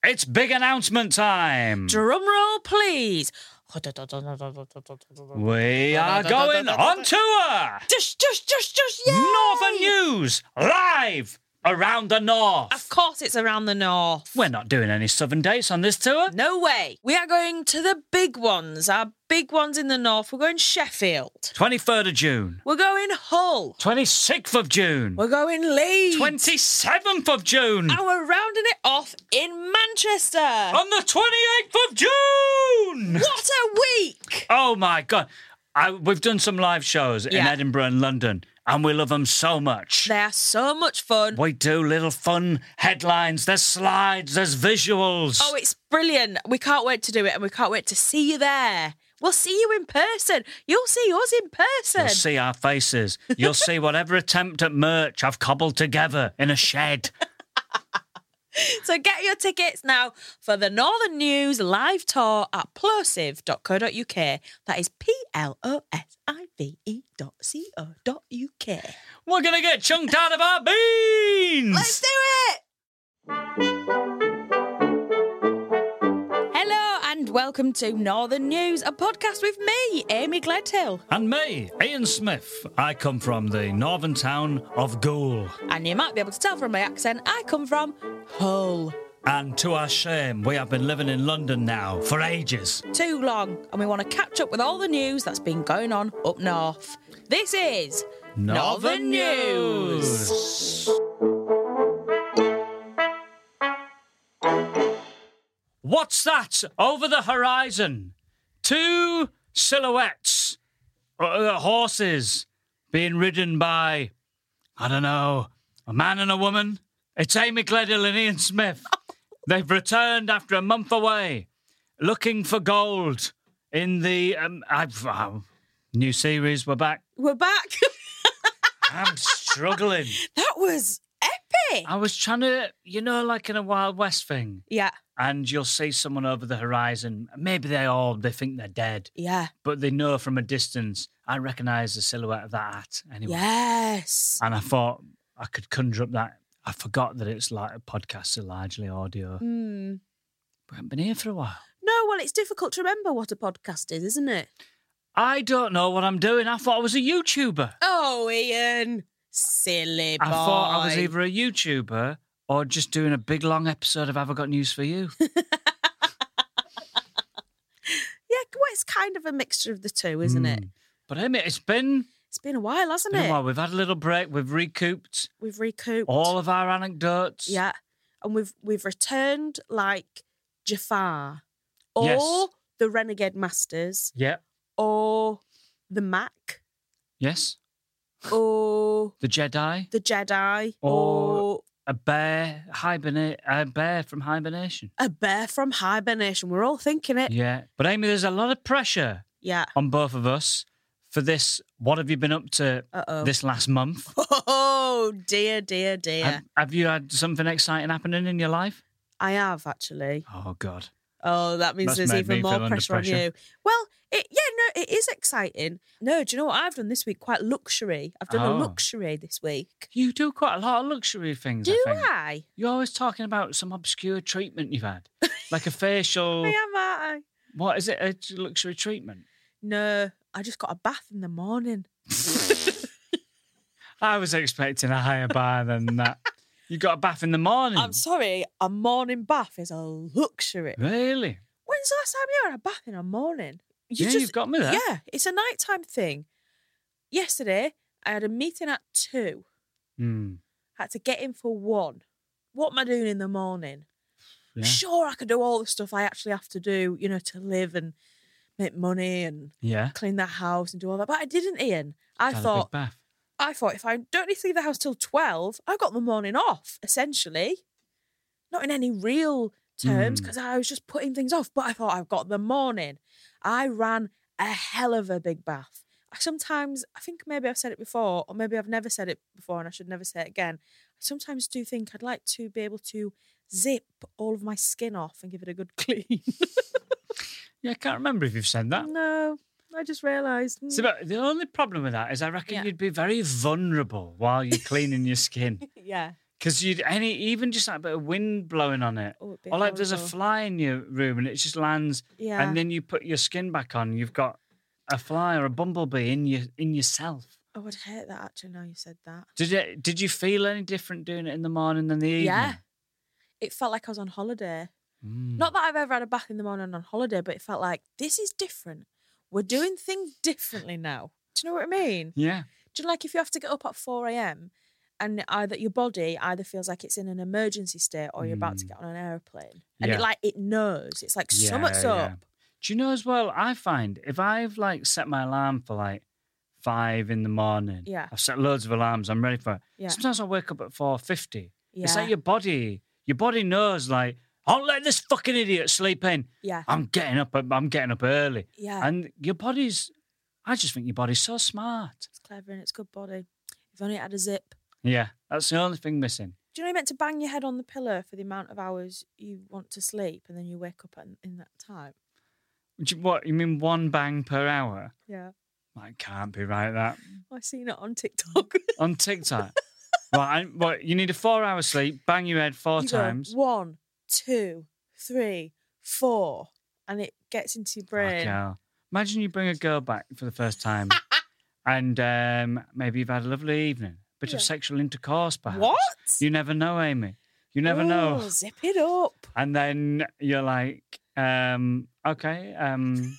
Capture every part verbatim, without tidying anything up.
It's big announcement time. Drum roll, please. We are going on tour. Just, just, just, just, yay! Northern News, live around the north. Of course it's around the north. We're not doing any southern dates on this tour. No way. We are going to the big ones, our big ones in the north. We're going Sheffield. twenty-third of June. We're going Hull. twenty-sixth of June. We're going Leeds. twenty-seventh of June. And we're rounding it off in Manchester. On the twenty-eighth of June. What a week. Oh, my God. I, we've done some live shows in Yeah. Edinburgh and London, and we love them so much. They are so much fun. We do little fun headlines. There's slides. There's visuals. Oh, it's brilliant. We can't wait to do it, and we can't wait to see you there. We'll see you in person. You'll see us in person. You'll see our faces. You'll see whatever attempt at merch I've cobbled together in a shed. So get your tickets now for the Northern News live tour at plosive dot co dot uk. That is P L O S I V E dot C O dot U K. We're going to get chunked out of our beans. Let's do it! Hello and welcome to Northern News, a podcast with me, Amy Gledhill. And me, Ian Smith. I come from the northern town of Goole. And you might be able to tell from my accent, I come from Hull. And to our shame, we have been living in London now for ages. Too long, and we want to catch up with all the news that's been going on up north. This is Northern News. What's that over the horizon? Two silhouettes, uh, horses being ridden by, I don't know, a man and a woman. It's Amy Gledhill and Ian Smith. They've returned after a month away, looking for gold in the um, I've, uh, new series. We're back. We're back. I'm struggling. That was epic. I was trying to, you know, like in a Wild West thing. Yeah, And you'll see someone over the horizon. Maybe they all, they think they're dead. yeah. But they know from a distance, I recognise the silhouette of that hat anyway. Yes. And I thought I could conjure up that. I forgot that it's like podcasts are largely audio. Hmm. We haven't been here for a while. No, well, it's difficult to remember what a podcast is, isn't it? I don't know what I'm doing. I thought I was a YouTuber. Oh, Ian. Silly boy. I thought I was either a YouTuber or just doing a big long episode of Have I Got News For You? Yeah, well, it's kind of a mixture of the two, isn't it? Mm. But Amy, it's been, It's been a while, hasn't been it? a while. We've had a little break. We've recouped We've recouped. all of our anecdotes. Yeah. And we've we've returned like Jafar or Yes. the Renegade Masters Yeah. or the Mac Yes. or The Jedi. the Jedi Or- or A bear hibernate. A bear from hibernation. a bear from hibernation. We're all thinking it. Yeah. But Amy, there's a lot of pressure Yeah. on both of us for this. What have you been up to Uh-oh. this last month? Oh, dear, dear, dear. Have, have you had something exciting happening in your life? I have, actually. Oh, God. Oh, that means Must there's make even me more feel under pressure, on pressure. you. Well, it, yeah, no, it is exciting. No, do you know what I've done this week? Quite luxury. I've done Oh. a luxury this week. You do quite a lot of luxury things, Do I think. I? You're always talking about some obscure treatment you've had. Like a facial... I am, aren't I? What is it? A luxury treatment? No, I just got a bath in the morning. I was expecting a higher bar than that. You got a bath in the morning? I'm sorry, a morning bath is a luxury. Really? When's the last time you had a bath in a morning? You yeah, just- you've got me there. Yeah, it's a nighttime thing. Yesterday, I had a meeting at two. Hmm. Had to get in for one. What am I doing in the morning? Yeah. Sure, I could do all the stuff I actually have to do, you know, to live and make money and Yeah. clean the house and do all that. But I didn't, Ian. I Had a thought, big bath. I thought if I don't need to leave the house till twelve, I've got the morning off, essentially. Not in any real terms, Mm. because I was just putting things off. But I thought I've got the morning. I ran a hell of a big bath. I sometimes, I think maybe I've said it before, or maybe I've never said it before and I should never say it again. I sometimes do think I'd like to be able to zip all of my skin off and give it a good clean. Yeah, I can't remember if you've said that. No, I just realised. mm, So, but the only problem with that is I reckon Yeah. you'd be very vulnerable while you're cleaning your skin. yeah. Because you'd any even just like a bit of wind blowing on it, Oh, it'd be or like there's a horrible. fly in your room and it just lands, Yeah. and then you put your skin back on, you've got a fly or a bumblebee in your in yourself. Oh, I'd hate that actually. Now you said that. Did it? Did you feel any different doing it in the morning than the evening? Yeah. It felt like I was on holiday. Mm. Not that I've ever had a bath in the morning on holiday, but it felt like this is different. We're doing things differently now. Do you know what I mean? Yeah. Do you know, like if you have to get up at four a.m. and either your body either feels like it's in an emergency state or you're about to Mm. get on an airplane, and Yeah. it like it knows it's like Yeah, something's yeah. up. Do you know as well? I find if I've like set my alarm for like five in the morning, Yeah. I've set loads of alarms. I'm ready for it. Yeah. Sometimes I wake up at four fifty. Yeah, It's like your body. Your body knows like, I'll let this fucking idiot sleep in. yeah, I'm getting up. I'm getting up early. yeah. And your body's. I just think your body's so smart. It's clever and it's good body. If only it had a zip. Yeah, that's the only thing missing. Do you know you're meant to bang your head on the pillow for the amount of hours you want to sleep, and then you wake up in, in that time? Do you- What you mean? One bang per hour? Yeah, That can't be right. That I've seen it on TikTok. on TikTok. Right, and what you need a four-hour sleep. Bang your head four You go, times. one, two, three, four, and it gets into your brain. Fuck hell. Imagine you bring a girl back for the first time, and um, maybe you've had a lovely evening, bit Yeah. of sexual intercourse, perhaps. What? You never know, Amy. You never know. Oh, zip it up. And then you're like, um, okay, um,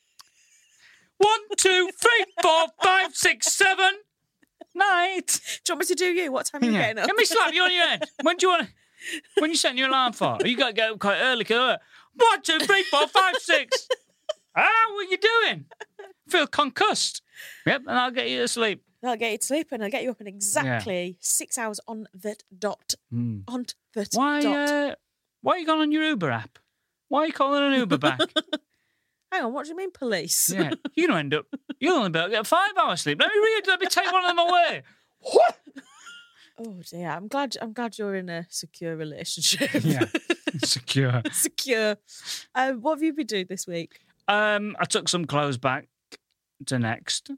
one, two, three, four, five, six, seven, night. Do you want me to do you? What time are you Yeah. getting up? Let me slap you on your head. When do you want? When you setting your alarm for? You got to get up quite early. Cause, one, two, three, four, five, six. Ah, what are you doing? Feel concussed. Yep, and I'll get you to sleep. I'll get you to sleep and I'll get you up in exactly six hours on the dot. Hmm. On the Why? dot. Uh, why are you going on your Uber app? Why are you calling an Uber back? Hang on, what do you mean police? Yeah, you're gonna end up. You'll only be able to get five hours sleep. Let me read. Let me take one of them away. What? Oh dear, I'm glad. I'm glad you're in a secure relationship. Yeah, secure. secure. Um, what have you been doing this week? Um, I took some clothes back to Next.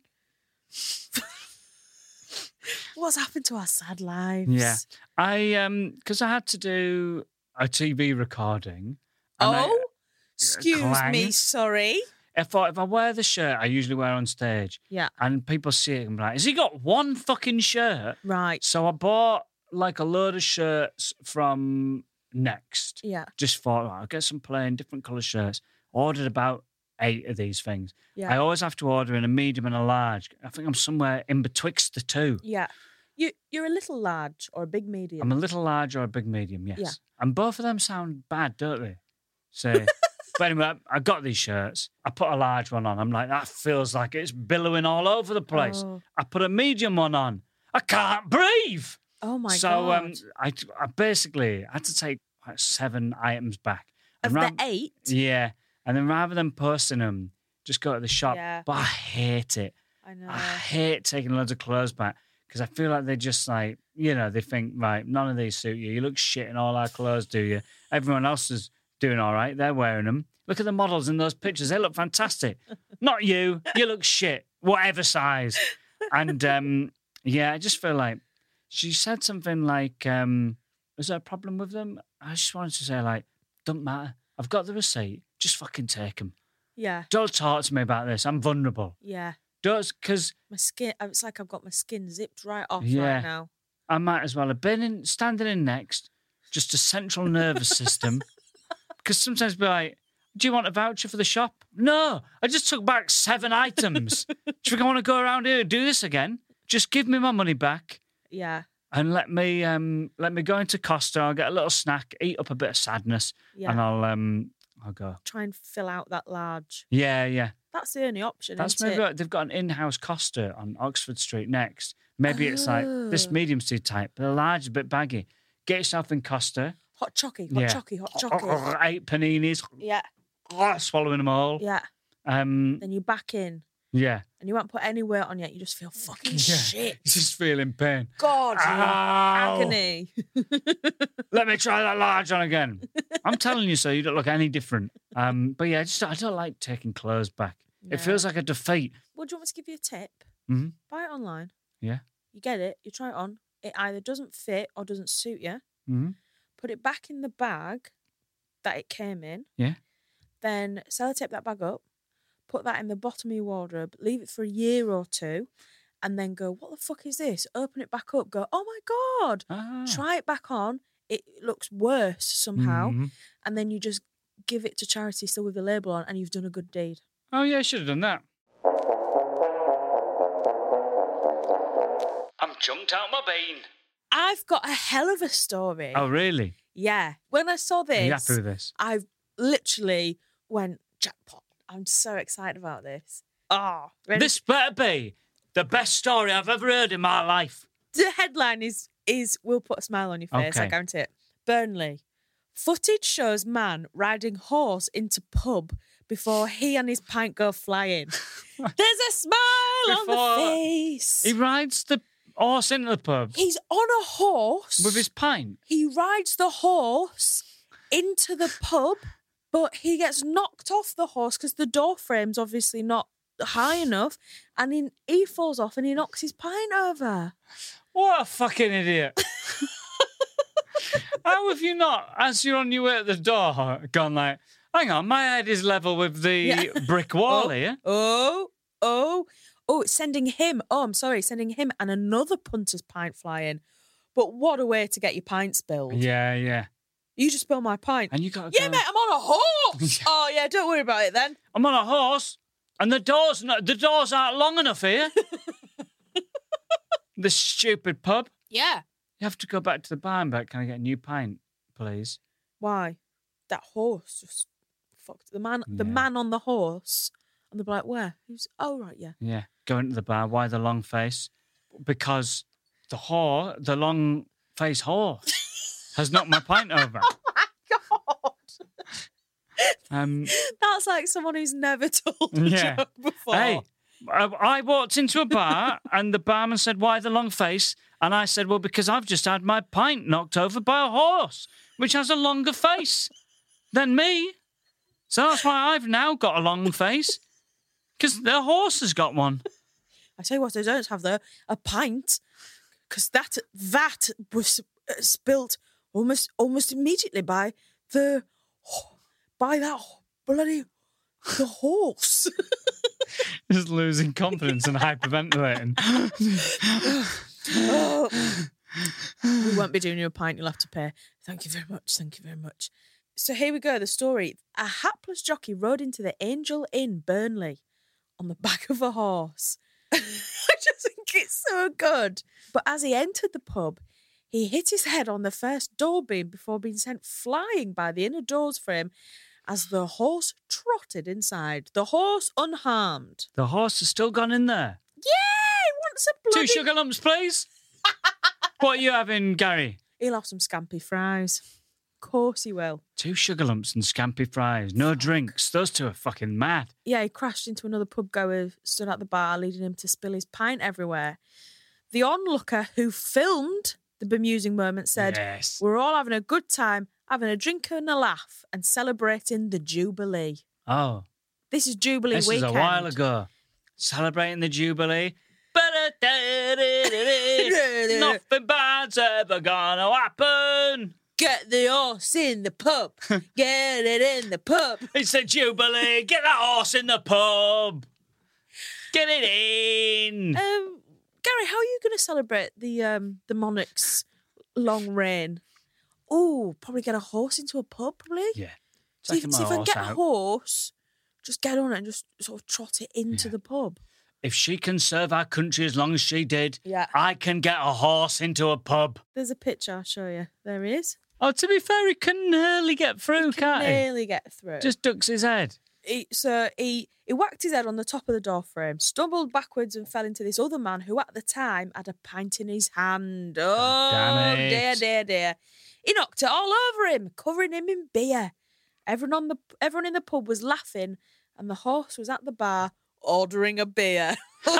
What's happened to our sad lives? Yeah, I um, because I had to do a T V recording. and I- Oh, excuse clang. me. Sorry. if I, if I wear the shirt I usually wear on stage, Yeah. and people see it and be like, "Has he got one fucking shirt?" Right. So I bought like a load of shirts from Next. Yeah. Just thought, "Right, I'll get some plain different colour shirts. Ordered about eight of these things. Yeah. I always have to order in a medium and a large. I think I'm somewhere in betwixt the two. Yeah. You you're a little large or a big medium. I'm a little large or a big medium, yes. Yeah. And both of them sound bad, don't they? So, but anyway, I got these shirts. I put a large one on. I'm like, that feels like it's billowing all over the place. Oh. I put a medium one on. I can't breathe. Oh my so, god. um, I, I basically had to take like seven items back. of And the ra- eight. Yeah. And then rather than posting them, just go to the shop. Yeah. But I hate it. I know. I hate taking loads of clothes back because I feel like they just like, you know, they think, right, none of these suit you. You look shit in all our clothes, do you? Everyone else is doing all right. They're wearing them. Look at the models in those pictures. They look fantastic. Not you. You look shit, whatever size. And um, yeah, I just feel like she said something like, um, is there a problem with them? I just wanted to say, like, doesn't matter. I've got the receipt. Just fucking take them. Yeah. Don't talk to me about this. I'm vulnerable. Yeah. Don't, because My skin. It's like I've got my skin zipped right off Yeah. right now. I might as well have been in, standing in Next, just a central nervous system. Because sometimes be like, do you want a voucher for the shop? No, I just took back seven items. Do you think I want to go around here and do this again? Just give me my money back Yeah. and let me um let me go into Costa. I'll get a little snack, eat up a bit of sadness, Yeah. and I'll um I'll go. Try and fill out that large. Yeah, yeah. That's the only option. That's isn't maybe it? what, they've got an in-house Costa on Oxford Street Next. Maybe it's like this Oh. medium's too tight, but the large is a bit baggy. Get yourself in Costa. Hot chocky, hot Yeah. chocky, hot chocky. Eight paninis, Yeah. swallowing them all. Yeah. Um, Then you back in yeah. and you won't put any weight on yet. You just feel fucking shit. Just feeling pain. God. yeah. Ow. Agony. Let me try that large on again. I'm telling you so, you don't look any different. Um, but yeah, I just I don't like taking clothes back. No. It feels like a defeat. Well, do you want me to give you a tip? Mhm. Buy it online. Yeah. You get it. You try it on. it either doesn't fit or doesn't suit you, Mm-hmm. put it back in the bag that it came in. Yeah. Then sellotape that bag up, put that in the bottom of your wardrobe, leave it for a year or two, and then go, what the fuck is this? Open it back up, go, oh my God, Ah. try it back on. It looks worse somehow. Mhm. And then you just give it to charity still with the label on, and you've done a good deed. Oh, yeah, I should have done that. I'm chunked out my bean. I've got a hell of a story. Oh, really? Yeah. When I saw this, Are you happy with this? I literally went, jackpot. I'm so excited about this. Oh, ready? This better be the best story I've ever heard in my life. The headline is, is will put a smile on your face, I Okay. guarantee it. Burnley. Footage shows man riding horse into pub before he and his pint go flying. There's a smile on Before- the face. He rides the horse into the pub He's on a horse. with his pint. He rides the horse into the pub, but he gets knocked off the horse because the door frame's obviously not high enough, and he, he falls off and he knocks his pint over. What a fucking idiot. How have you not, as you're on your way at the door, gone like, hang on, my head is level with the Yeah. brick wall Oh. here? Oh, oh, oh, it's sending him, oh, I'm sorry, sending him and another punter's pint flying. But what a way to get your pint spilled. Yeah, yeah. You just spilled my pint. And you got to Yeah, go, mate, I'm on a horse. Oh, yeah, don't worry about it then. I'm on a horse and the doors, not, the doors aren't long enough here. This stupid pub. Yeah. You have to go back to the bar and back. Can I get a new pint, please? Why? That horse just fucked the man. The Yeah. man on the horse, and they're like, "Where? Who's? Oh, right, yeah." Yeah. Go into the bar. Why the long face? Because the whore, the long face horse, has knocked my pint over. God, Um, that's like someone who's never told a Yeah. joke before. hey, I, I walked into a bar and the barman said, "Why the long face?" And I said, "Well, because I've just had my pint knocked over by a horse, which has a longer face than me. So that's why I've now got a long face, because the horse has got one." I tell you what, I don't have though a pint, because that that was uh, spilt almost almost immediately by the by that bloody the horse. Just losing confidence and hyperventilating. Oh. We won't be doing you a pint, you'll have to pay. Thank you very much, thank you very much. So here we go, the story. A hapless jockey rode into the Angel Inn, Burnley, on the back of a horse. I just think it's so good. But as he entered the pub, he hit his head on the first door beam before being sent flying by the inner doors frame as the horse trotted inside. The horse unharmed. The horse has still gone in there. Yeah, he wants a bloody... Two sugar lumps, please. What are you having, Gary? He'll have some scampi fries. Of course he will. Two sugar lumps and scampi fries. No drinks. Those two are fucking mad. Yeah, he crashed into another pub goer who stood at the bar, leading him to spill his pint everywhere. The onlooker who filmed the bemusing moment said, Yes. "We're all having a good time, having a drink and a laugh, and celebrating the Jubilee." Oh, This is Jubilee this weekend. is a while ago. Celebrating the Jubilee. Nothing bad's ever gonna happen. Get the horse in the pub. Get it in the pub. It's a Jubilee. Get that horse in the pub. Get it in. Um, Gary, how are you going to celebrate the um the monarch's long reign? Oh, probably get a horse into a pub, probably. Yeah. So if, Taking so my if I horse get a out. horse, just get on it and just sort of trot it into Yeah. the pub. If she can serve our country as long as she did, Yeah. I can get a horse into a pub. There's a picture, I'll show you. There he is. Oh, to be fair, he can nearly get through, Can can't he? nearly get through. Just ducks his head. he, so he he whacked his head on the top of the door frame, stumbled backwards and fell into this other man who at the time had a pint in his hand. Oh, damn it. dear, dear, dear. He knocked it all over him, covering him in beer. Everyone on the everyone in the pub was laughing, and the horse was at the bar ordering a beer.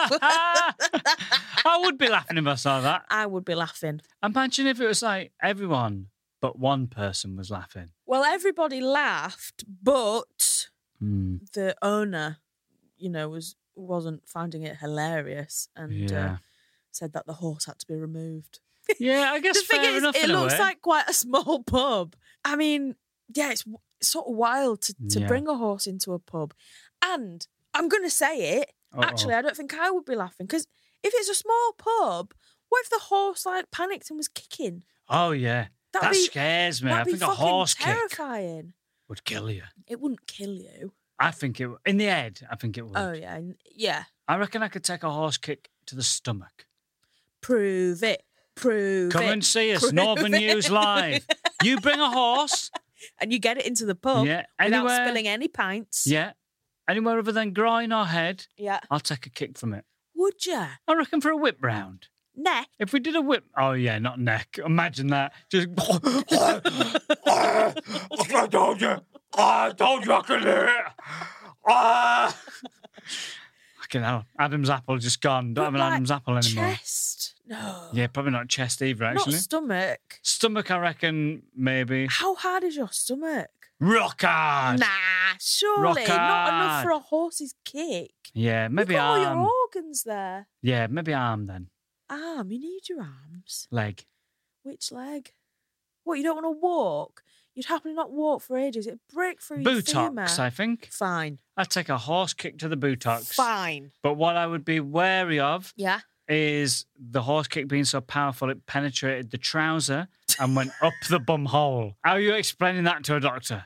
I would be laughing if I saw that. I would be laughing. Imagine if it was like everyone but one person was laughing. Well, everybody laughed, but Hmm. the owner, you know, was wasn't finding it hilarious and Yeah. uh, said that the horse had to be removed. Yeah, I guess The thing fair is, enough it in a looks way. like quite a small pub. I mean, yeah, it's w- sort of wild to, to Yeah. bring a horse into a pub. And I'm going to say it. Uh-oh. Actually, I don't think I would be laughing because if it's a small pub, what if the horse like panicked and was kicking? Oh, yeah. That'd that be- scares me. I That'd be think a fucking horse kick terrifying. would kill you. It wouldn't kill you. I think it in the head. I think it would. Oh yeah, n- yeah. I reckon I could take a horse kick to the stomach. Prove it. Prove Come it. and see us, Prove Northern it. News Live. You bring a horse, And you get it into the pub yeah, without anywhere, spilling any pints. yeah, anywhere other than groin or head, Yeah. I'll take a kick from it. Would you? I reckon for a whip round. Neck. If we did a whip, oh yeah, not neck. Imagine that. Just. I told you. I told you I could do it. Ah. Fucking hell. Adam's apple just gone. Don't have an Like Adam's apple anymore. Chest. No. Yeah, probably not chest either, actually. Not stomach. Stomach, I reckon, maybe. How hard is your stomach? Rock hard. Nah, surely Rock not enough hard. for a horse's kick. Yeah, maybe You've got all arm. your organs there. Yeah, maybe arm then. Arm, you need your arms. Leg. Which leg? What, you don't want to walk? You'd happily not walk for ages. It'd break through your femur. Buttocks, I think. Fine. I'd take a horse kick to the buttocks. Fine. But what I would be wary of Yeah. is the horse kick being so powerful it penetrated the trouser and went up the bum hole. How are you explaining that to a doctor?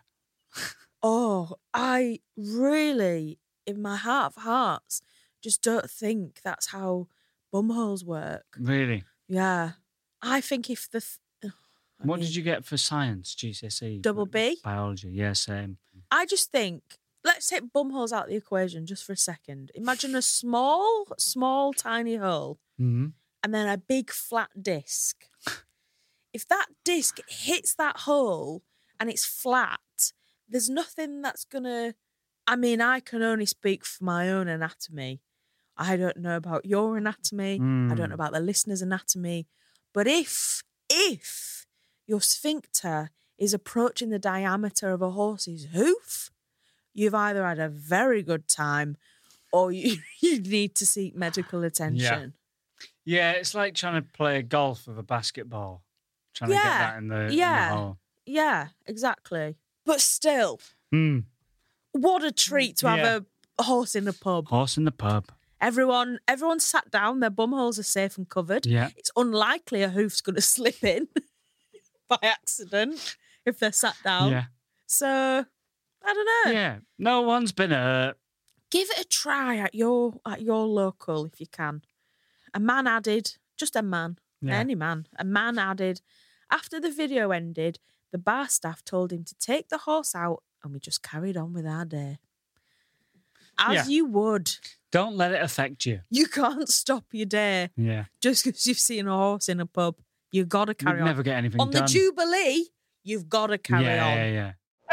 Oh, I really, in my heart of hearts, just don't think that's how bumholes work. Really? Yeah. I think if the... Th- I what mean, did you get for science, G C S E? Double B? Biology, yeah, same. I just think, let's take bumholes out of the equation just for a second. Imagine a small, small, tiny hole Mm-hmm. and then a big flat disc. If that disc hits that hole and it's flat, there's nothing that's going to... I mean, I can only speak for my own anatomy. I don't know about your anatomy. I don't know about the listener's anatomy. But if, if your sphincter is approaching the diameter of a horse's hoof, you've either had a very good time or you, you need to seek medical attention. Yeah, it's like trying to play golf with a basketball. Trying to get Yeah, that in the, in yeah. the hole. Yeah, exactly. But still, Mm. what a treat to have Yeah. a horse in a pub. Horse in the pub. Everyone, everyone's sat down. Their bumholes are safe and covered. Yeah. It's unlikely a hoof's going to slip in by accident if they're sat down. Yeah. So, I don't know. Yeah. No one's been hurt. Give it a try at your at your local if you can. A man added, just a man, Yeah. any man, a man added, after the video ended, the bar staff told him to take the horse out and we just carried on with our day. As Yeah. you would. Don't let it affect you. You can't stop your day Yeah. just because you've seen a horse in a pub. You've got to carry You'd on. never get anything On done. the Jubilee, you've got to carry yeah, on. Yeah, yeah.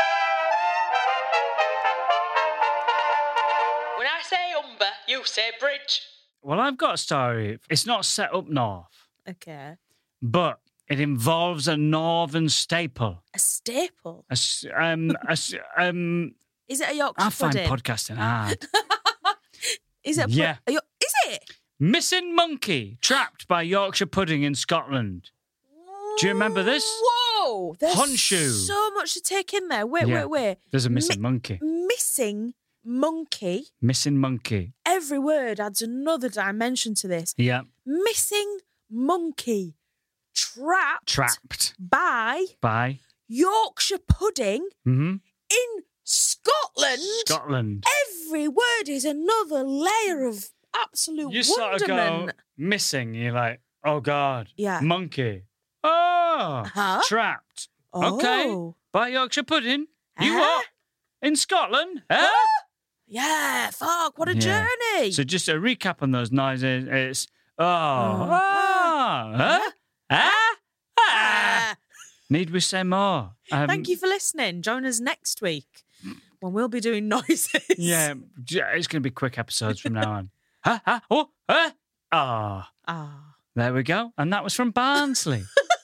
When I say umber, you say bridge. Well, I've got a story. It's not set up north, Okay. but it involves a northern staple. A staple. A s um, a s um, Is it a Yorkshire I find pudding? podcasting hard. Is it? A pu- Yeah. a Yo- is it? Missing monkey trapped by Yorkshire pudding in Scotland. Do you remember this? Whoa! There's Honshu. so much to take in there. Wait, Yeah. wait, wait. There's a Mi- missing monkey. Missing monkey. Missing monkey. Every word adds another dimension to this. Yeah. Missing monkey. Trapped. Trapped By by Yorkshire pudding hmm in Scotland. Scotland. Every word is another layer of absolute You sort of wonderment. go missing. You're like, oh God. Yeah. Monkey. Oh. Huh? Trapped. Okay. Oh. By Yorkshire pudding. You Huh? what? In Scotland? Huh? Yeah, fuck, what a Yeah. journey. So just a recap on those noises. It's oh, Oh. ah, huh? Ah, ah. Ah. Need we say more? Um, Thank you for listening. Join us next week when we'll be doing noises. Yeah, it's going to be quick episodes from now on. Huh? Huh? Oh, huh? Ah, Ah. there we go. And that was from Barnsley.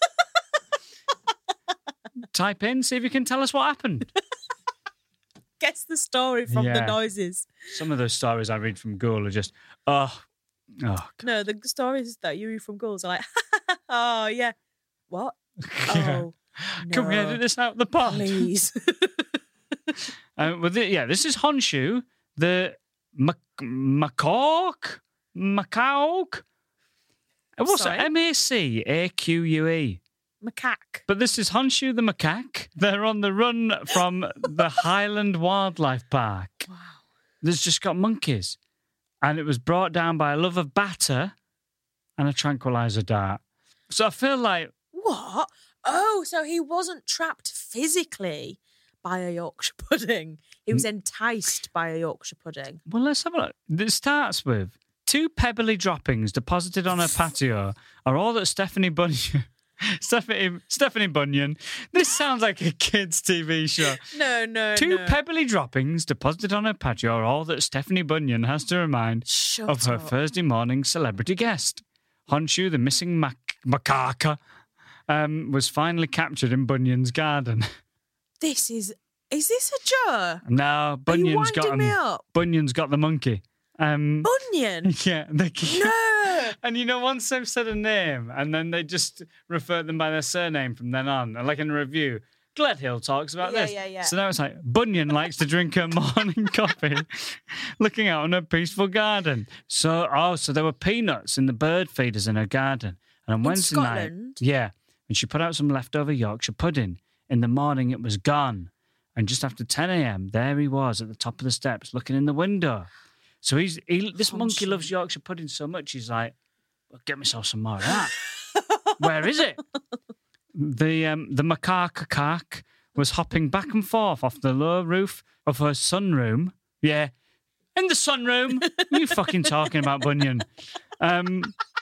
Type in, see if you can tell us what happened. Guess the story from the Yeah. noises. Some of those stories I read from Google are just, oh, oh. No, the stories that you read from Ghouls are like, Oh, yeah. What? Yeah. Oh, Can we no. edit this out the pod? Please. Uh, well, th- yeah, this is Honshu, the mac- macaque? Macaque? Uh, What's Sorry? it? M A C A Q U E. Macaque. But this is Honshu the macaque. They're on the run from the Highland Wildlife Park. Wow. There's just got monkeys. And it was brought down by a love of batter and a tranquilizer dart. So I feel like, What? Oh, so he wasn't trapped physically by a Yorkshire pudding. He was enticed by a Yorkshire pudding. well, let's have a look. It starts with two pebbly droppings deposited on her patio are all that Stephanie Bunyan... Stephanie, Stephanie Bunyan. This sounds like a kid's T V show. No, no, Two no. pebbly droppings deposited on her patio are all that Stephanie Bunyan has to remind Shut of her up. Thursday morning celebrity guest. Honshu, the missing mac- macaque, um, was finally captured in Bunyan's garden. This is... Is this a joke? Now Bunyan's got winding me him. up? Bunyan's got the monkey. Um, Bunyan? yeah, they, No! and you know, once they've said a name, and then they just refer them by their surname from then on, like in a review. Gledhill talks about Yeah, this. yeah, yeah. So now it's like Bunyan likes to drink her morning coffee, looking out on her peaceful garden. So, oh, so there were peanuts in the bird feeders in her garden, and on In Wednesday Scotland? night, yeah, and she put out some leftover Yorkshire pudding. In the morning, it was gone, and just after ten a.m., there he was at the top of the steps, looking in the window. So he's he, this monkey Honshu. loves Yorkshire pudding so much, he's like, well, get myself some more of that. Where is it? The um, the macaque caque was hopping back and forth off the low roof of her sunroom. Yeah, in the sunroom. What are you fucking talking about, Bunyan? Um,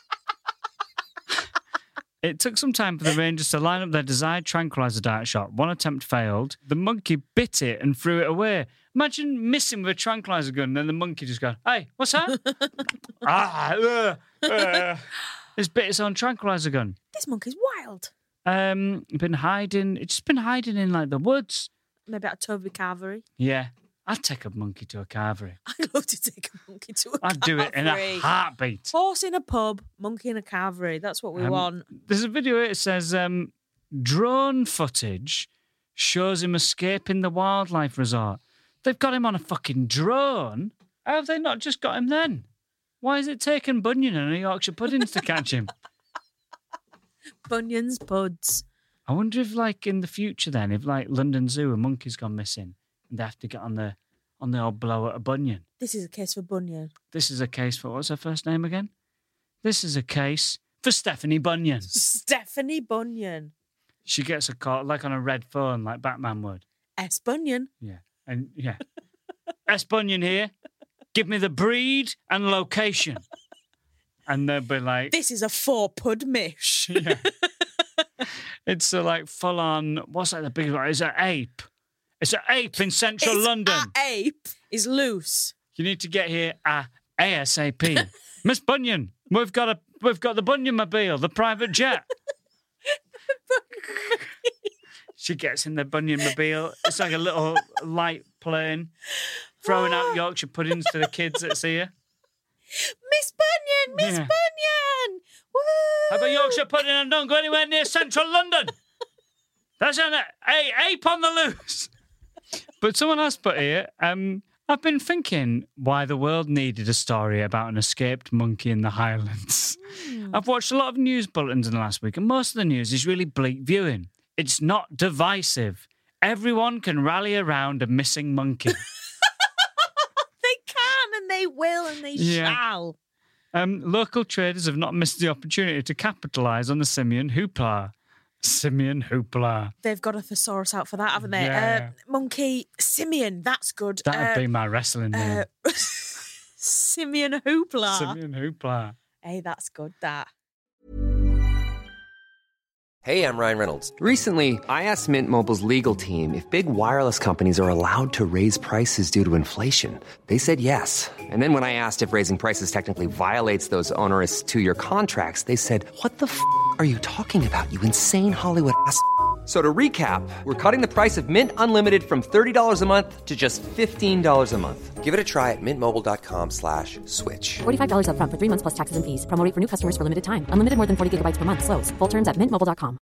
it took some time for the Rangers to line up their desired tranquilizer dart shot. One attempt failed. The monkey bit it and threw it away. Imagine missing with a tranquilizer gun and then the monkey just goes, hey, what's that? ah, uh, uh. It's bit its own tranquilizer gun. This monkey's wild. Um, been hiding. It's just been hiding in like the woods. Maybe at Toby Carvery. Yeah, I'd take a monkey to a carvery. I'd love to take a monkey to a I'd do it in a carvery. heartbeat. Horse in a pub, monkey in a carvery. That's what we Um, want. There's a video here. It says um, drone footage shows him escaping the wildlife resort. They've got him on a fucking drone. How have they not just got him then? Why is it taking Bunyan and a Yorkshire puddings to catch him? Bunyan's puds. I wonder if, like, in the future, then, if like London Zoo, a monkey's gone missing, and they have to get on the on the old blow at a Bunyan. This is a case for Bunyan. This is a case for what's her first name again? This is a case for Stephanie Bunyan. Stephanie Bunyan. She gets a call like on a red phone, like Batman would. S. Bunyan. Yeah, and yeah, S Bunyan here. Give me the breed and location, and they'll be like, This is a four pud mish. yeah. It's a like full on. What's that? The big one? It's an ape. It's an ape in central It's London. a ape is loose. You need to get here uh, ASAP. Miss Bunyan, we've got a we've got the Bunyan mobile, the private jet. She gets in the Bunyan mobile. It's like a little light plane, throwing out Yorkshire puddings to the kids that see her. Miss Bunyan, Miss Yeah. Bunyan. Woo! Have a Yorkshire pudding and don't go anywhere near central London. That's an a ape on the loose. But someone else put here, um, I've been thinking why the world needed a story about an escaped monkey in the Highlands. I've watched a lot of news bulletins in the last week, and most of the news is really bleak viewing. It's not divisive. Everyone can rally around a missing monkey. They can and they will and they Yeah. shall. Um, local traders have not missed the opportunity to capitalise on the simian hoopla. Simian hoopla. They've got a thesaurus out for that, haven't they? Yeah. Uh, monkey, simian, that's good. That'd uh, be my wrestling name. uh, Simian hoopla. Simian hoopla. Hey, that's good, that. Hey, I'm Ryan Reynolds. Recently, I asked Mint Mobile's legal team if big wireless companies are allowed to raise prices due to inflation. They said yes. And then when I asked if raising prices technically violates those onerous two-year contracts, they said, "What the f*** are you talking about, you insane Hollywood ass f- So to recap, we're cutting the price of Mint Unlimited from thirty dollars a month to just fifteen dollars a month. Give it a try at mintmobile.com slash switch. forty-five dollars up front for three months plus taxes and fees. Promo rate for new customers for limited time. Unlimited more than forty gigabytes per month. Slows full terms at mint mobile dot com.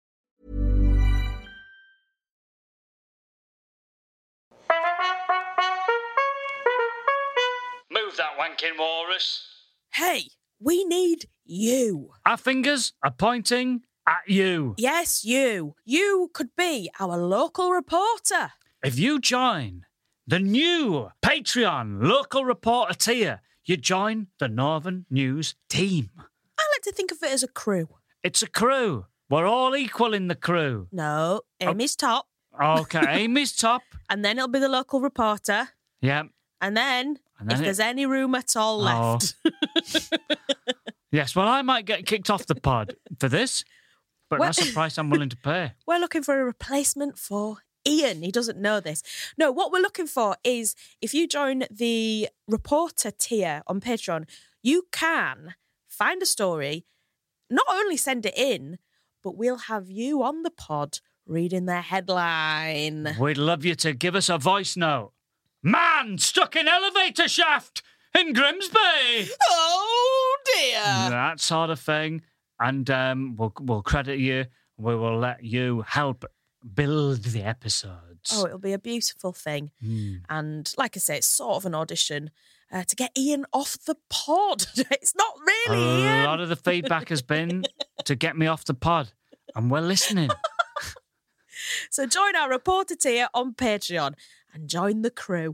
Move that wanking walrus. Hey, we need you. Our fingers are pointing at you. Yes, you. You could be our local reporter. If you join the new Patreon local reporter tier, you join the Northern News team. I like to think of it as a crew. It's a crew. We're all equal in the crew. No, Amy's top, Okay, Amy's top. and then it'll be the local reporter, Yeah. and then, And then if it- there's any room at all Oh. left. Yes, well, I might get kicked off the pod for this, but Well- that's the price I'm willing to pay. We're looking for a replacement for Ian. He doesn't know this. No, what we're looking for is if you join the reporter tier on Patreon, you can find a story, not only send it in, but we'll have you on the pod reading their headline. We'd love you to give us a voice note. Man stuck in elevator shaft in Grimsby. Oh dear. That sort of thing. And um, we'll, we'll credit you. We will let you help build the episodes. Oh, it'll be a beautiful thing. Hmm. And like I say, it's sort of an audition uh, to get Ian off the pod. It's not really A Ian. lot of the feedback has been to get me off the pod, and we're listening. So join our reporter tier on Patreon and join the crew.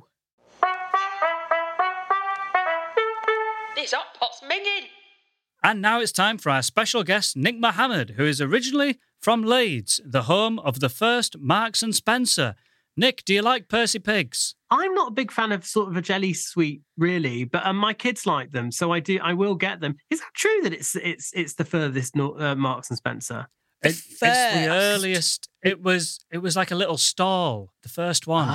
This hot pot's minging. And now it's time for our special guest, Nick Mohammed, who is originally from Leeds, the home of the first Marks and Spencer. Nick, do you like Percy Pigs? I'm not a big fan of sort of a jelly sweet, really, but um, my kids like them, so I do. I will get them. Is that true that it's it's it's the furthest nor- uh, Marks and Spencer? It- it's the first. earliest. It was. It was like a little stall. The first one.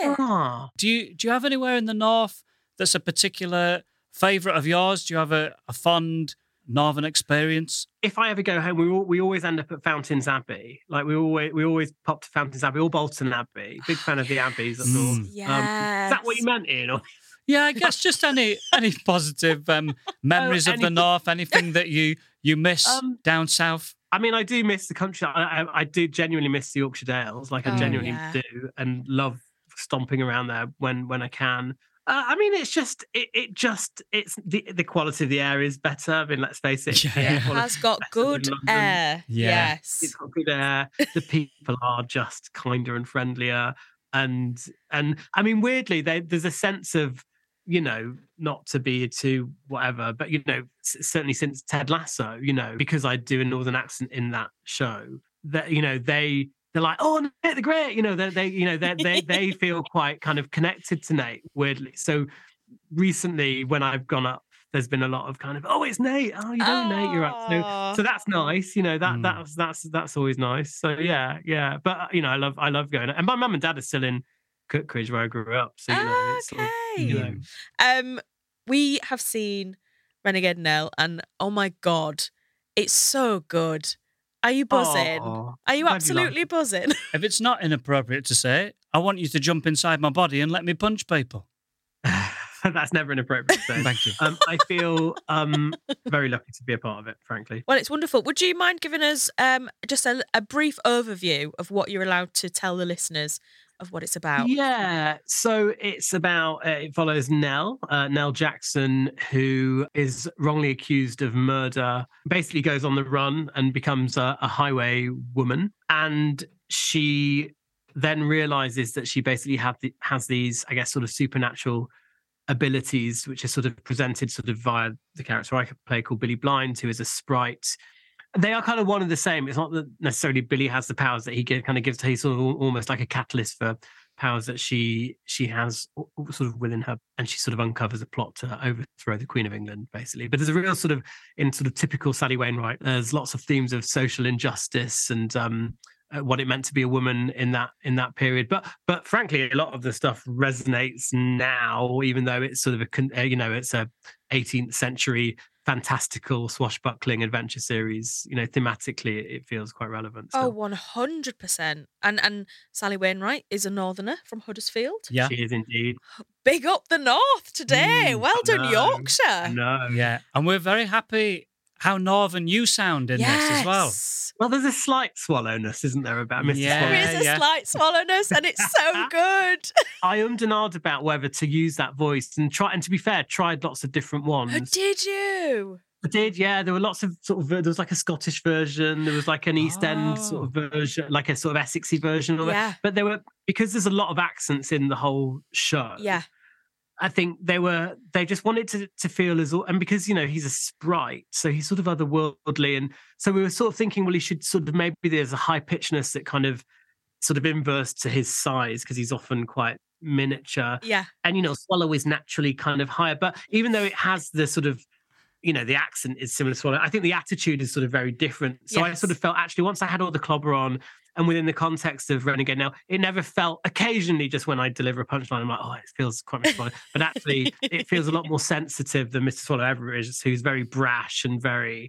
Ah, Do you do you have anywhere in the north that's a particular favourite of yours? Do you have a, a fond northern experience? if I ever go home, we all, we always end up at Fountains Abbey. Like we always we always pop to Fountains Abbey or Bolton Abbey. Big fan of the abbeys up north. Um, is that what you meant, Ian? Or- Yeah, I guess just any any positive um, memories of the anything. north, anything that you you miss Um, down south. I mean, I do miss the country. I, I, I do genuinely miss the Yorkshire Dales, like I Oh, genuinely yeah. do, and love stomping around there when when I can. Uh, I mean, it's just it, it just it's the the quality of the air is better. I mean, let's face it, Yeah. the air It quality has is got better good than London. air. Yeah. Yes. It's got good air. The people are just kinder and friendlier, and and I mean, weirdly, they, there's a sense of, you know, not to be too whatever, but you know, s- certainly since Ted Lasso, you know, because I do a northern accent in that show, that you know they they're like, oh, Nate the Great, you know, they they you know they they they feel quite kind of connected to Nate weirdly. So recently, when I've gone up, there's been a lot of kind of, oh, it's Nate, oh, you know, Nate, you're right. Aw. So so that's nice, you know, that Mm. that's that's that's always nice. So yeah, yeah, but uh, you know, I love I love going, and my mum and dad are still in Cookridge where I grew up, so you know, it's sort of, Okay. you know. Um, we have seen Renegade Nell, and oh my god, it's so good. Are you buzzing? Aw, Are you glad absolutely like buzzing? If it's not inappropriate to say, I want you to jump inside my body and let me punch people. it. That's never inappropriate to say. Thank you. Um, I feel um very lucky to be a part of it, frankly. Well, it's wonderful. Would you mind giving us um just a, a brief overview of what you're allowed to tell the listeners of what it's about? Yeah, so it's about uh, it follows Nell, uh, Nell Jackson, who is wrongly accused of murder. Basically, goes on the run and becomes a, a highway woman, and she then realizes that she basically have the, has these, I guess, sort of supernatural abilities, which are sort of presented sort of via the character I play called Billy Blind, who is a sprite. They are kind of one and the same. It's not that necessarily Billy has the powers that he give, kind of gives. He's sort of al- almost like a catalyst for powers that she she has o- o- sort of within her, and she sort of uncovers a plot to overthrow the Queen of England, basically. But there's a real sort of, in sort of typical Sally Wainwright, there's lots of themes of social injustice and um, uh, what it meant to be a woman in that in that period. But but frankly, a lot of the stuff resonates now, even though it's sort of a con- uh, you know it's a eighteenth century fantastical swashbuckling adventure series, you know, thematically it, it feels quite relevant. Oh, Still. one hundred percent. And and Sally Wainwright is a northerner from Huddersfield. Yeah. She is indeed. Big up the north today. Mm, well done, no, Yorkshire. No. Yeah. And we're very happy how northern you sound in yes. this as well. Well, there's a slight swallowness, isn't there, about Mister Yeah. Swallow? There is a yeah. slight swallowness and it's so good. I ummed and ahed about whether to use that voice and try. And to be fair, tried lots of different ones. Oh, did you? I did, yeah. There were lots of sort of. There was like a Scottish version. There was like an East End sort of version, like a sort of Essexy version of Yeah. it. But there were, because there's a lot of accents in the whole show. Yeah. I think they were. They just wanted to to feel as, and because you know he's a sprite, so he's sort of otherworldly, and so we were sort of thinking, well, he should sort of maybe there's a high pitchness that kind of sort of inverse to his size because he's often quite miniature. Yeah. And you know, Swallow is naturally kind of higher, but even though it has the sort of, you know, the accent is similar to Swallow, I think the attitude is sort of very different. So I Yes. sort of felt actually once I had all the clobber on and within the context of Renegade Now, it never felt occasionally just when I deliver a punchline, I'm like, oh, it feels quite Mister Swallow. But actually it feels a lot more sensitive than Mister Swallow ever is, who's very brash and very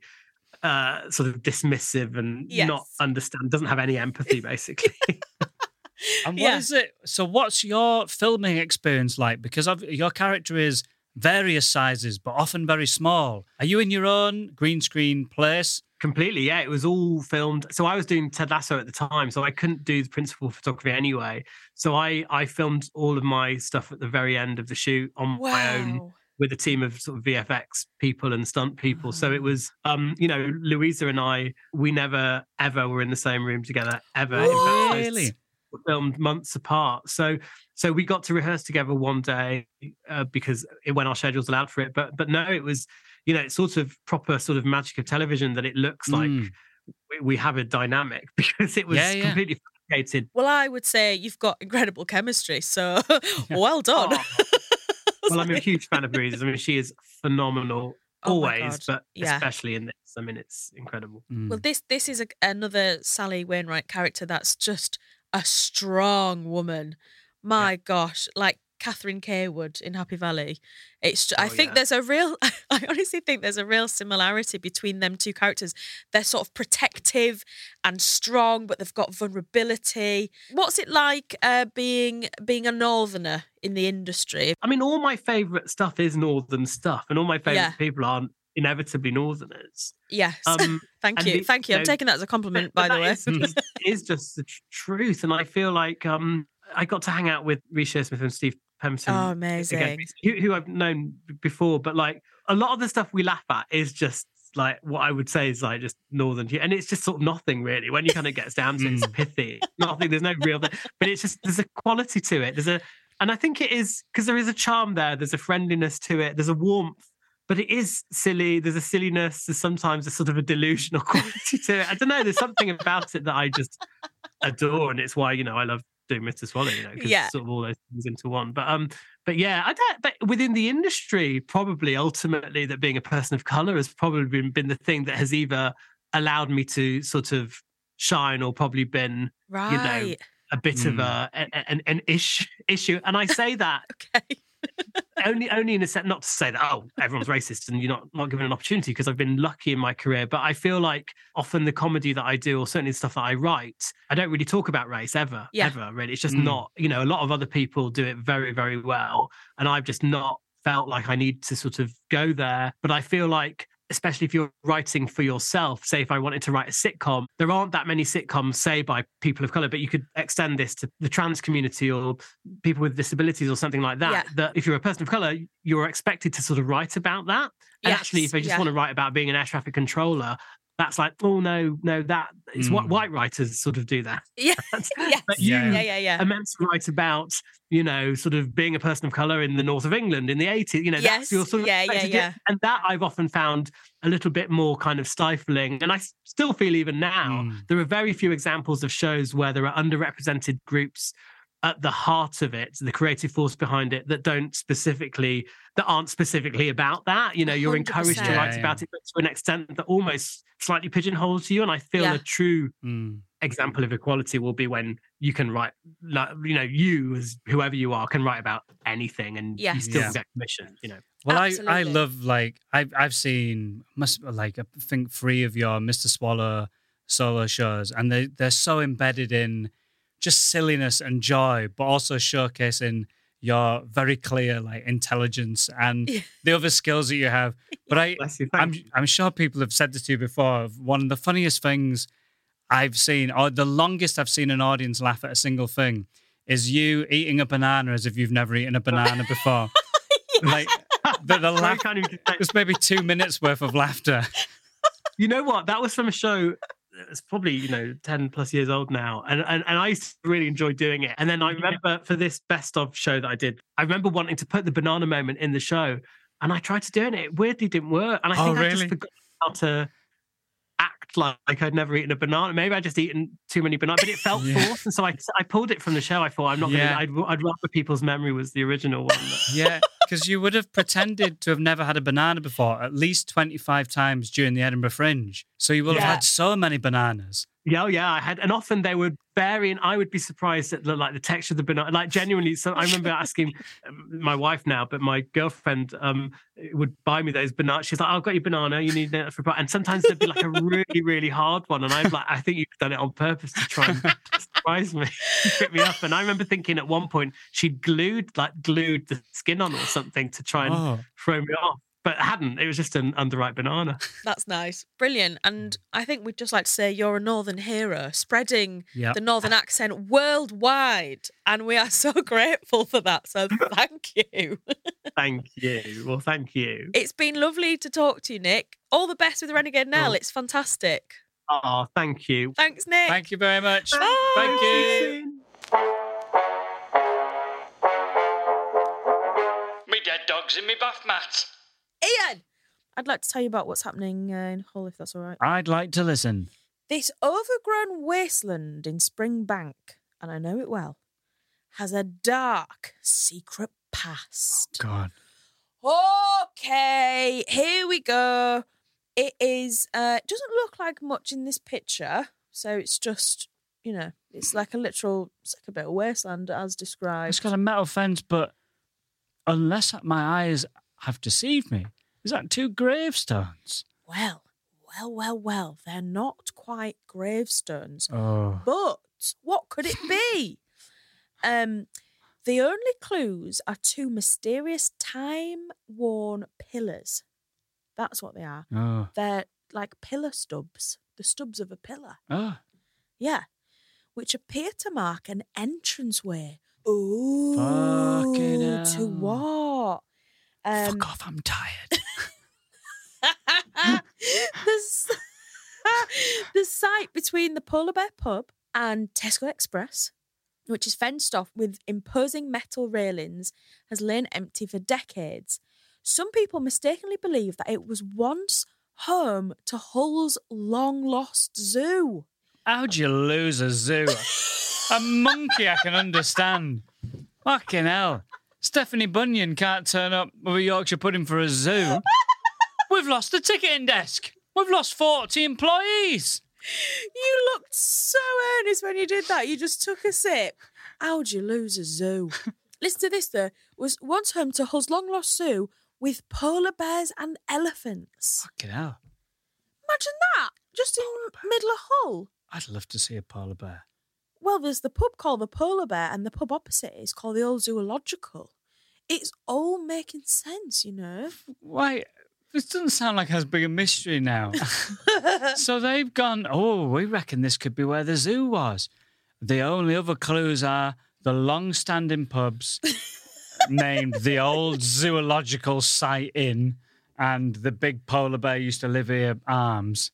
uh, sort of dismissive and Yes. not understand, doesn't have any empathy basically. And what Yeah. is it? So, what's your filming experience like? Because of, your character is various sizes, but often very small. Are you in your own green screen place? Completely, yeah. It was all filmed. So I was doing Ted Lasso at the time, so I couldn't do the principal photography anyway. So I I filmed all of my stuff at the very end of the shoot on my own Wow. with a team of sort of V F X people and stunt people. So it was, um, you know, Louisa and I, we never ever were in the same room together ever. In fact, those Really? were filmed months apart. So so we got to rehearse together one day uh, because it, when our schedules allowed for it. But but no, it was, you know, it's sort of proper sort of magic of television that it looks like Mm. we, we have a dynamic because it was Yeah, yeah. completely fabricated. Well, I would say you've got incredible chemistry, so well done. Oh. Well, I'm a huge fan of Louisa's. I mean, she is phenomenal Oh my always, God. but Yeah. especially in this. I mean, it's incredible. Mm. Well, this this is a, another Sally Wainwright character that's just a strong woman. My gosh, like Catherine Cawood in Happy Valley. It's. I Oh, think yeah. there's a real. I honestly think there's a real similarity between them two characters. They're sort of protective and strong, but they've got vulnerability. What's it like uh, being being a northerner in the industry? I mean, all my favourite stuff is northern stuff, and all my favourite Yeah. people are inevitably northerners. Yes. Um, Thank and you. the- Thank you. I'm you know, taking that as a compliment, but by the that way. is just- is just the tr- truth, and I feel like um, I got to hang out with Reece Shearsmith and Steve Pemberton. Oh, again, amazing. who, who I've known b- before, but like a lot of the stuff we laugh at is just like what I would say is like just northern, hu- and it's just sort of nothing really. When you kind of gets down to it, it's pithy, nothing. There's no real, but it's just there's a quality to it. There's a, and I think it is because there is a charm there. There's a friendliness to it. There's a warmth. But it is silly. There's a silliness. There's sometimes a sort of a delusional quality to it. I don't know. There's something about it that I just adore, and it's why you know I love doing Mister Swallow. You know, because Yeah. sort of all those things into one. But um, but yeah, I don't. But within the industry, probably ultimately, that being a person of color has probably been, been the thing that has either allowed me to sort of shine or probably been Right. a bit of a an, an, an issue issue. And I say that Okay. only only in a sense, not to say that oh everyone's racist and you're not not given an opportunity, because I've been lucky in my career, but I feel like often the comedy that I do, or certainly the stuff that I write, I don't really talk about race ever Yeah. ever really. It's just Mm. not, you know, a lot of other people do it very very well, and I've just not felt like I need to sort of go there. But I feel like, especially if you're writing for yourself, say if I wanted to write a sitcom, there aren't that many sitcoms, say, by people of color, but you could extend this to the trans community or people with disabilities or something like that. Yeah. That if you're a person of color, you're expected to sort of write about that. And Yes, actually, if they just yeah. want to write about being an air traffic controller, that's like, oh no, no, that is what Mm. white writers sort of do that. Yeah. yes. But yeah. you Yeah. Yeah. Yeah. are meant to write about, you know, sort of being a person of color in the north of England in the eighties. You know, Yes, that's your sort of yeah, yeah, expected to do. yeah. And that I've often found a little bit more kind of stifling. And I s- still feel even now, Mm. there are very few examples of shows where there are underrepresented groups at the heart of it, the creative force behind it, that don't specifically, that aren't specifically about that. You know, you're encouraged to one hundred percent. write Yeah, about it, but to an extent that almost slightly pigeonholes you. And I feel Yeah. a true Mm. example of equality will be when you can write, like, you know, you as whoever you are can write about anything, and Yeah. you still Yeah. get commission. You know, Well, I, I Absolutely. love, like, I've, I've seen, must like, I think three of your Mister Swallow solo shows, and they, they're so embedded in just silliness and joy, but also showcasing your very clear, like, intelligence and the other skills that you have. But I, Bless you, thank I'm, you. I'm sure people have said this to you before. One of the funniest things I've seen, or the longest I've seen an audience laugh at a single thing, is you eating a banana as if you've never eaten a banana before. Like, the, the Sorry, laugh, can't even- there's maybe two minutes worth of laughter. You know what? That was from a show that's probably, you know, ten plus years old now. And, and and I used to really enjoy doing it. And then I remember for this best of show that I did, I remember wanting to put the banana moment in the show. And I tried to do it, and it weirdly didn't work. And I Oh, think I really? just forgot how to act like, like I'd never eaten a banana. Maybe I just eaten too many bananas, but it felt Yeah. forced. And so I, I pulled it from the show. I thought, I'm not Yeah. going to, I'd, I'd rather people's memory was the original one. Yeah, because you would have pretended to have never had a banana before at least twenty-five times during the Edinburgh Fringe. So you will have Yeah. had so many bananas. Yeah, oh, yeah, I had, and often they would vary, and I would be surprised at the, like the texture of the banana. Like genuinely, so I remember asking um, my wife now, but my girlfriend um would buy me those bananas. She's like, oh, "I've got your banana. You need that for," breakfast." And sometimes there'd be like a really, really hard one, and I'm like, "I think you've done it on purpose to try and surprise me, trip me up." And I remember thinking at one point she'd glued like glued the skin on or something to try and Oh. throw me off, but hadn't. It was just an underripe banana. That's nice. Brilliant. And I think we'd just like to say you're a Northern hero, spreading Yep. the Northern accent worldwide. And we are so grateful for that. So thank you. Thank you. Well, thank you. It's been lovely to talk to you, Nick. All the best with Renegade Nell. Oh. It's fantastic. Oh, thank you. Thanks, Nick. Thank you very much. Bye. Thank you. Me dead dog's in me bath mat. Ian, I'd like to tell you about what's happening uh, in Hull, if that's all right. I'd like to listen. This overgrown wasteland in Springbank, and I know it well, has a dark, secret past. God. Okay, here we go. It is, uh, it doesn't look like much in this picture, so it's just, you know, it's like a literal, it's like a bit of wasteland as described. It's got a metal fence, but unless my eyes have deceived me, is that two gravestones? Well, well, well, well, they're not quite gravestones. Oh. But what could it be? um, the only clues are two mysterious time-worn pillars. That's what they are. Oh. They're like pillar stubs, the stubs of a pillar. Oh. Yeah, which appear to mark an entranceway. Ooh, Fucking hell. to what? Um, Fuck off, I'm tired. the, s- the site between the Polar Bear Pub and Tesco Express, which is fenced off with imposing metal railings, has lain empty for decades. Some people mistakenly believe that it was once home to Hull's long-lost zoo. How'd you lose a zoo? A monkey I can understand. Fucking hell. Stephanie Bunyan can't turn up with a Yorkshire pudding for a zoo. We've lost the ticketing desk. We've lost forty employees. You looked so earnest when you did that. You just took a sip. How'd you lose a zoo? Listen to this, though. Was once home to Hull's long-lost zoo with polar bears and elephants. Fucking hell. Imagine that. Just in middle of Hull. I'd love to see a polar bear. Well, there's the pub called the Polar Bear, and the pub opposite is called the Old Zoological. It's all making sense, you know. Why? This doesn't sound like as big a mystery now. So they've gone, oh, we reckon this could be where the zoo was. The only other clues are the long-standing pubs named the Old Zoological Site Inn and the big polar bear used to live here, Arms.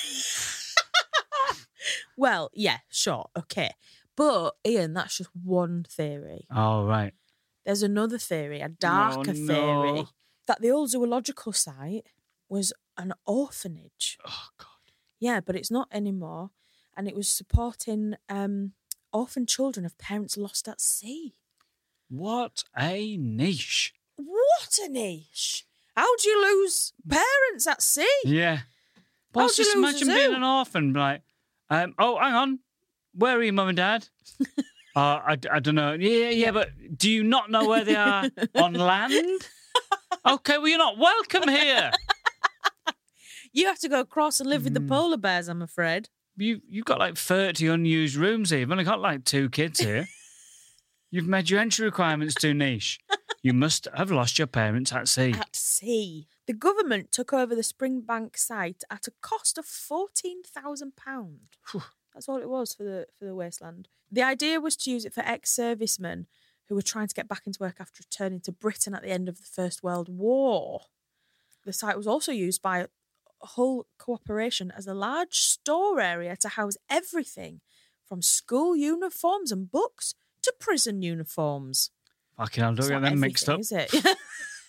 Well, yeah, sure, okay. But, Ian, that's just one theory. Oh, right. There's another theory, a darker Oh, no. theory, that the Old Zoological Site was an orphanage. Oh, God. Yeah, but it's not anymore. And it was supporting um, orphan children of parents lost at sea. What a niche. What a niche. How'd you lose parents at sea? Yeah. Well, How'd you just lose a imagine being zoo? an orphan, like, um, oh, hang on. Where are you, mum and dad? uh, I, I don't know. Yeah, yeah, but do you not know where they are on land? Okay, well, you're not welcome here. You have to go across and live with the Hmm. polar bears, I'm afraid. You, you've got like thirty unused rooms here. You've only got like two kids here. You've made your entry requirements too niche. You must have lost your parents at sea. At sea. The government took over the Springbank site at a cost of fourteen thousand pounds. That's all it was for the for the wasteland. The idea was to use it for ex-servicemen who were trying to get back into work after returning to Britain at the end of the First World War. The site was also used by Hull Cooperation as a large store area to house everything from school uniforms and books to prison uniforms. Fucking hell, don't It's get not them mixed up. everything, is it?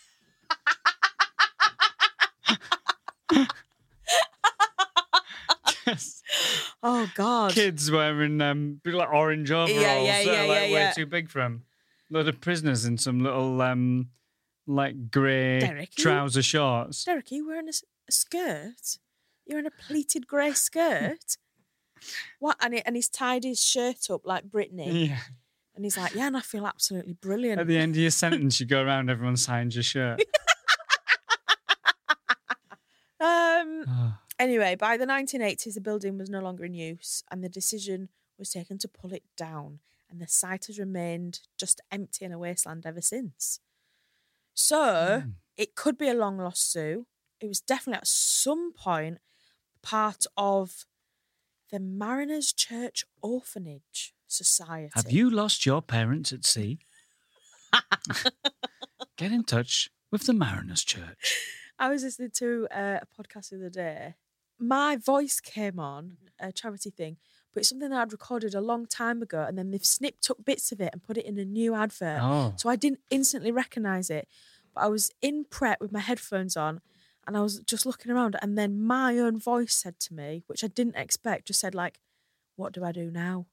Oh, God. Kids wearing um, big, like orange overalls Yeah, yeah, that yeah, are like yeah, way yeah. too big for them. Load of prisoners in some little um, like grey Derek, you- trouser shorts. Derek, are you wearing a, s- a skirt? You're in a pleated grey skirt? What? And, he, and he's tied his shirt up like Britney. Yeah. And he's like, yeah, and I feel absolutely brilliant. At the end of your sentence, you go around, everyone signs your shirt. Um. Oh. Anyway, by the nineteen eighties, the building was no longer in use and the decision was taken to pull it down, and the site has remained just empty and a wasteland ever since. So, it could be a long lost zoo. It was definitely at some point part of the Mariners Church Orphanage Society. Have you lost your parents at sea? Get in touch with the Mariners Church. I was listening to uh, a podcast the other day. My voice came on, a charity thing, but it's something that I'd recorded a long time ago, and then they've snipped up bits of it and put it in a new advert. Oh. So I didn't instantly recognise it. But I was in prep with my headphones on, and I was just looking around, and then my own voice said to me, which I didn't expect, just said like, "What do I do now?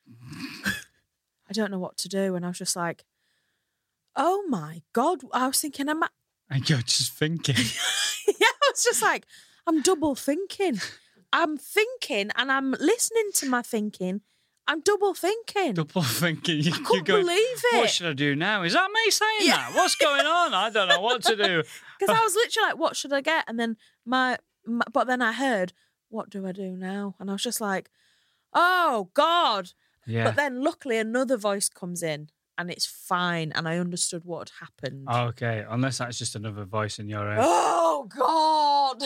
I don't know what to do." And I was just like, "Oh my God." I was thinking, am I... And you're just thinking. yeah, I was just like, I'm double thinking. I'm thinking and I'm listening to my thinking. I'm double thinking. Double thinking. You, I you're couldn't going, believe What it. should I do now? Is that me saying Yeah. that? What's going on? I don't know what to do. Because I was literally like, what should I get? And then my, my, but then I heard, what do I do now? And I was just like, oh God. Yeah. But then luckily another voice comes in and it's fine. And I understood what had happened. Okay, unless that's just another voice in your head. Oh God.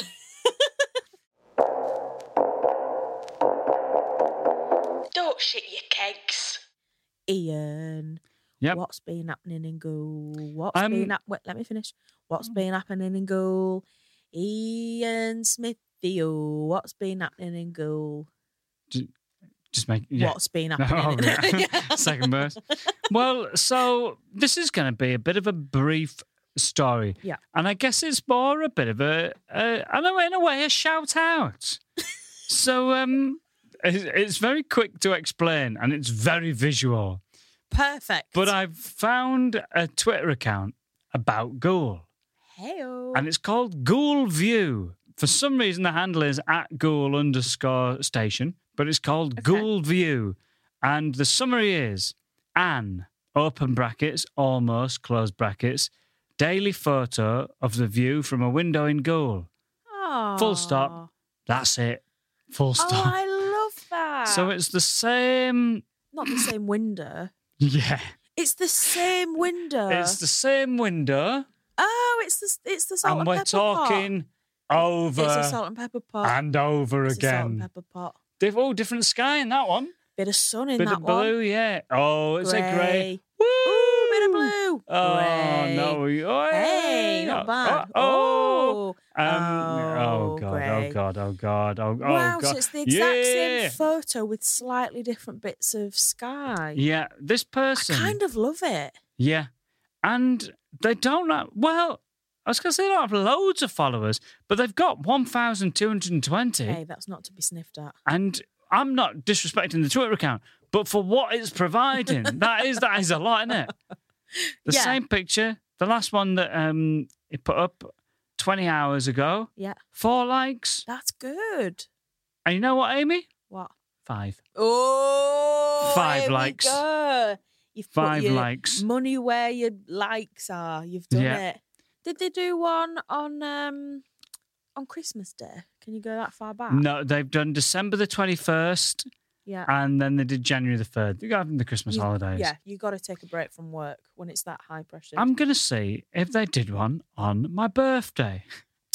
Don't shit your kegs. Ian. Yep. What's been happening in Gould? What's Um, been hap- Wait, let me finish. What's been happening in Gould? Ian Smithfield. What's been happening in Gould? Just make yeah. What's been No, happening? in- okay. Second verse. Well, so this is going to be a bit of a brief story. Yeah. And I guess it's more a bit of a, a I know in a way, a shout out. so um, it's, it's very quick to explain and it's very visual. Perfect. But I've found a Twitter account about Gould. Hey-o. And it's called Gould View. For some reason, the handle is at Gould underscore station, but it's called Okay. Gould View. And the summary is Anne, open brackets, almost, close brackets, daily photo of the view from a window in Gould. Full stop. That's it. Full Oh, stop. I love that. So it's the same. Not the same window. Yeah. It's the same window. It's the same window. Oh, it's the it's the salt and, and we're pepper talking pot. over It's a salt and pepper pot. and over it's a salt and again. pepper pot. They've all different sky in that one. Bit of sun in Bit that of blue, one. yeah. Oh, it's a grey. Grey. Woo! Ooh, bit of blue. Oh, Grey. no. Oh, Hey, not bad. Oh, Oh, um, oh, oh, God, grey. oh, God, oh, God, oh, oh, wow, God. so it's the exact yeah. same photo with slightly different bits of sky. Yeah, this I person. kind of love it. Yeah. And they don't have, well, I was going to say they don't have loads of followers, but they've got one thousand two hundred twenty. Hey, that's not to be sniffed at. And I'm not disrespecting the Twitter account, but for what it's providing, that is that is a lot, isn't it? The Yeah. same picture, the last one that um he put up twenty hours ago, Yeah, four likes. that's good. And you know what, Amy? What? Five. Oh, Five here we likes. go. You've Five put your likes. money where your likes are. You've done Yeah. it. Did they do one on um on Christmas Day? Can you go that far back? No, they've done December the twenty-first, Yeah. and then they did January the third. They're having the Christmas You- holidays. Yeah, you got to take a break from work when it's that high pressure. I'm going to see if they did one on my birthday.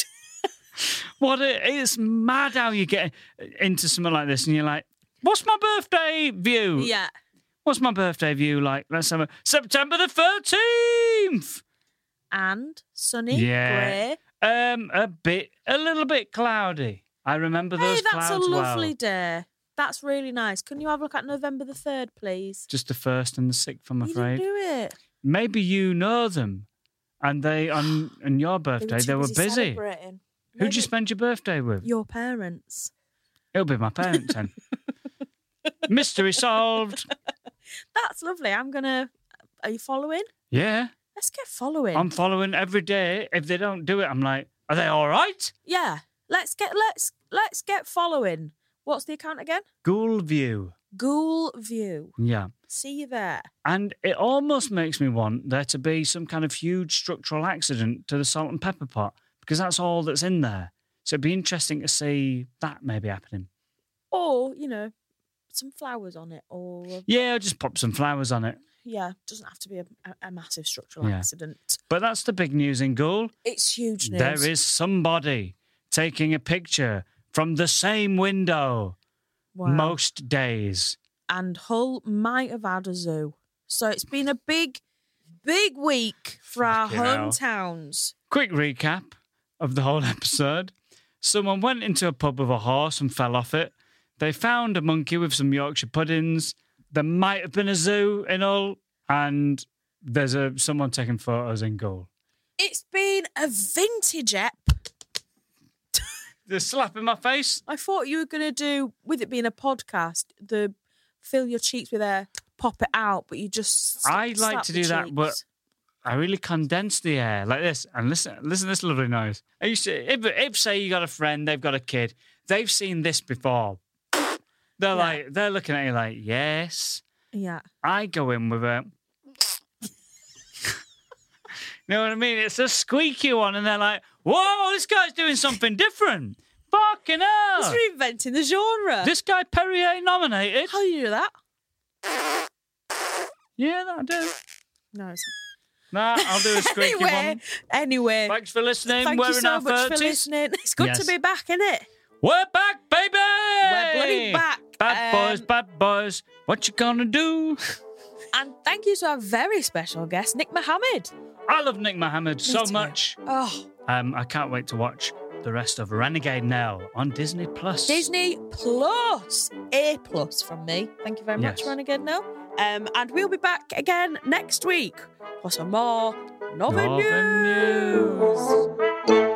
What it is mad how you get into something like this and you're like, what's my birthday view? Yeah. What's my birthday view like? Let's have a September the thirteenth. And sunny, Yeah. grey. Um, a bit, a little bit cloudy. I remember those Hey, that's a clouds lovely well. day. That's really nice. Can you have a look at November the third, please? Just the first and the sixth, I'm You afraid. didn't do it. Maybe you know them, and they on on your They were, birthday too they were busy busy. celebrating. Who'd you Maybe spend your birthday with? Your parents. It'll be my parents then. Mystery solved. That's lovely. I'm gonna. Are you following? Yeah, Let's get following. I'm following every day. If they don't do it, I'm like, are they all right? yeah. Let's get let's let's get following. What's the account again? Ghoul View. Ghoul View. Yeah. See you there. And it almost makes me want there to be some kind of huge structural accident to the salt and pepper pot because that's all that's in there. So it'd be interesting to see that maybe happening. Or you know, some flowers on it. Or Yeah, just pop some flowers on it. yeah, doesn't have to be a, a, a massive structural Yeah. accident. But that's the big news in Ghoul. It's huge news. There is somebody taking a picture from the same window Wow. most days. And Hull might have had a zoo. So it's been a big, big week for our Fucking hell. hometowns. Quick recap of the whole episode. Someone went into a pub with a horse and fell off it. They found a monkey with some Yorkshire puddings. There might have been a zoo in Hull, and there's a someone taking photos in Ghoul. It's been a vintage ep. The slap in my face. I thought you were going to do, with it being a podcast, the fill your cheeks with air, pop it out, but you just sla- I like slap to the do that, but cheeks. I really condense the air like this. And listen, listen to this lovely noise. I used to, if, if say you got a friend, they've got a kid, they've seen this before. They're Yeah. like, they're looking at you like, yes. Yeah. I go in with a, you know what I mean? It's a squeaky one, and they're like, whoa, this guy's doing something different. Fucking hell. It's reinventing the genre. This guy Perrier nominated. How do you do that? Yeah, that'll do. No. It's... Nah, I'll do a squeaky Anyway, one. anyway. Thanks for listening. Thank We're you in so our much for thirties. listening. It's good Yes. to be back, innit? We're back, baby! We're bloody back. Bad Um, boys, bad boys. What you gonna do? And thank you to our very special guest, Nick Mohammed. I love Nick Mohammed so too. much. Oh, Um, I can't wait to watch the rest of Renegade Nell on Disney Plus. Disney Plus. A plus from me. Thank you very much, Yes. Renegade Nell. Um, and we'll be back again next week for some more Northern, Northern News.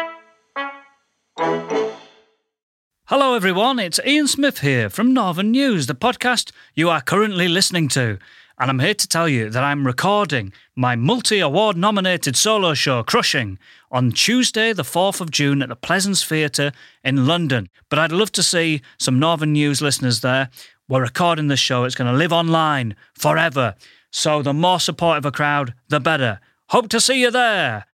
Hello, everyone. It's Ian Smith here from Northern News, the podcast you are currently listening to. And I'm here to tell you that I'm recording my multi-award nominated solo show, Crushing, on Tuesday, the fourth of June at the Pleasance Theatre in London. But I'd love to see some Northern News listeners there. We're recording this show. It's going to live online forever. So the more supportive a crowd, the better. Hope to see you there.